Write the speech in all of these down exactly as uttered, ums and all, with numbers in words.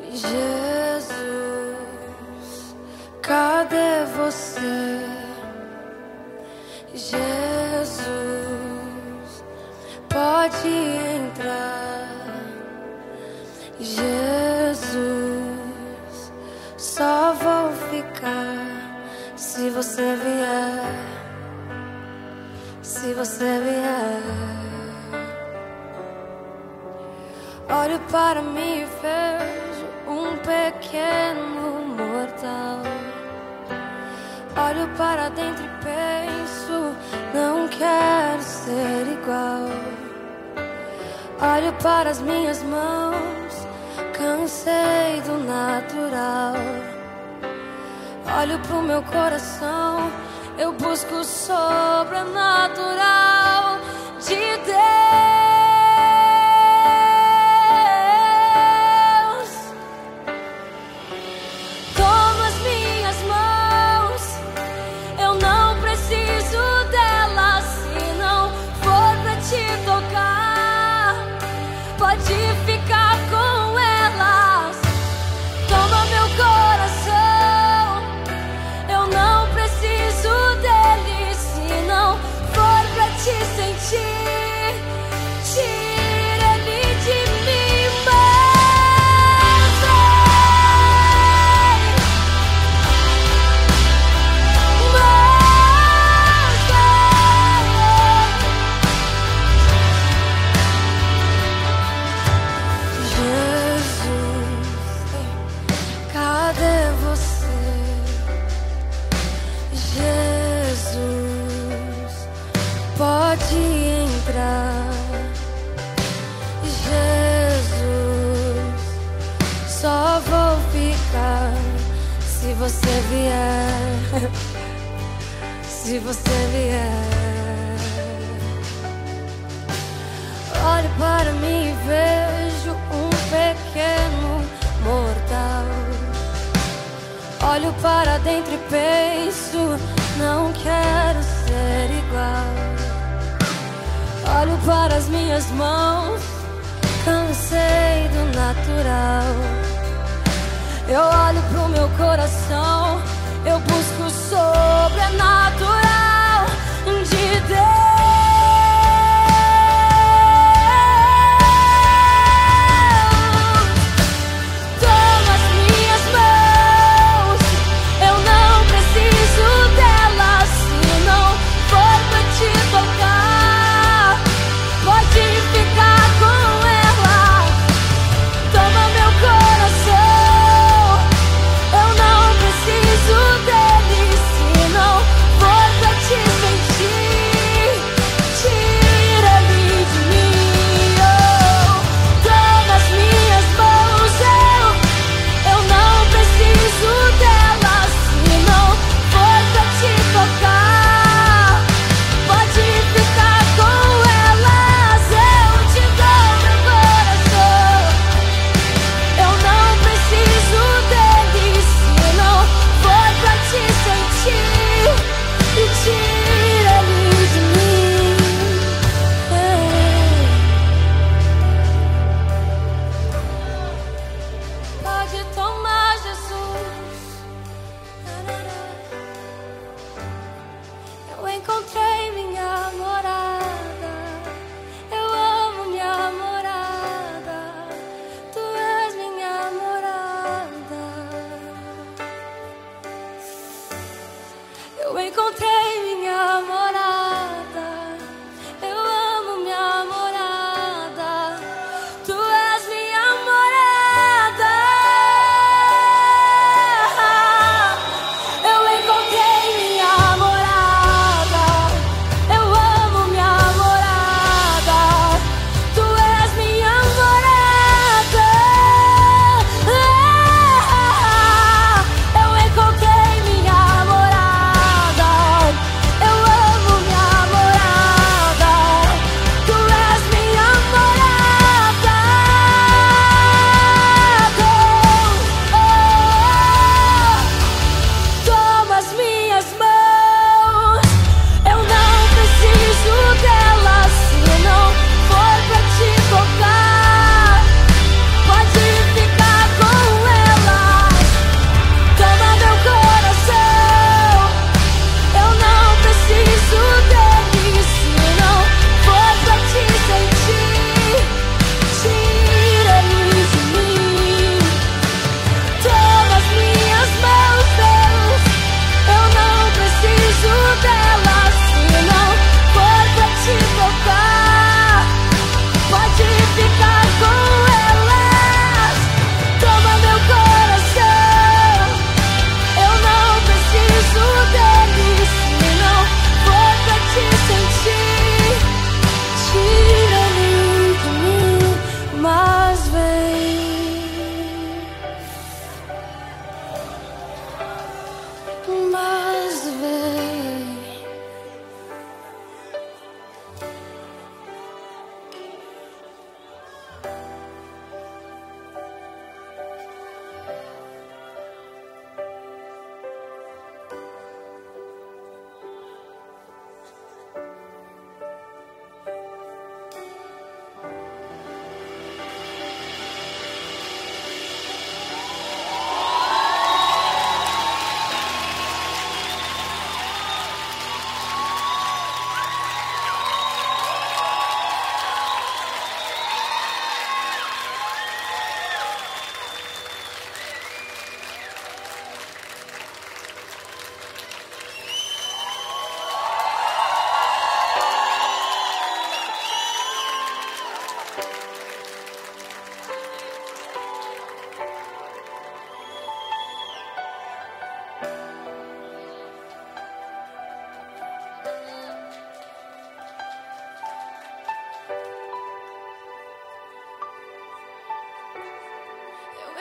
Jesus, cadê você? Jesus, pode entrar. Jesus, só vou ficar se você vier. Se você vier. Olho para mim e vejo um pequeno mortal. Olho para dentro e penso, não quero ser igual. Olho para as minhas mãos, cansei do natural. Olho pro meu coração, eu busco o sobrenatural de Deus. Pode ficar com elas. Toma meu coração. Eu não preciso dele. Se não for pra te sentir, tira ele de mim. Mas pode entrar. Jesus, só vou ficar se você vier. Se você vier. Olho para mim e vejo um pequeno mortal. Olho para dentro e penso, não quero ser igual. Olho para as minhas mãos, cansei do natural. Eu olho pro meu coração, eu busco o sobrenatural de Deus. Se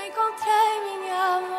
encontrei minha mãe.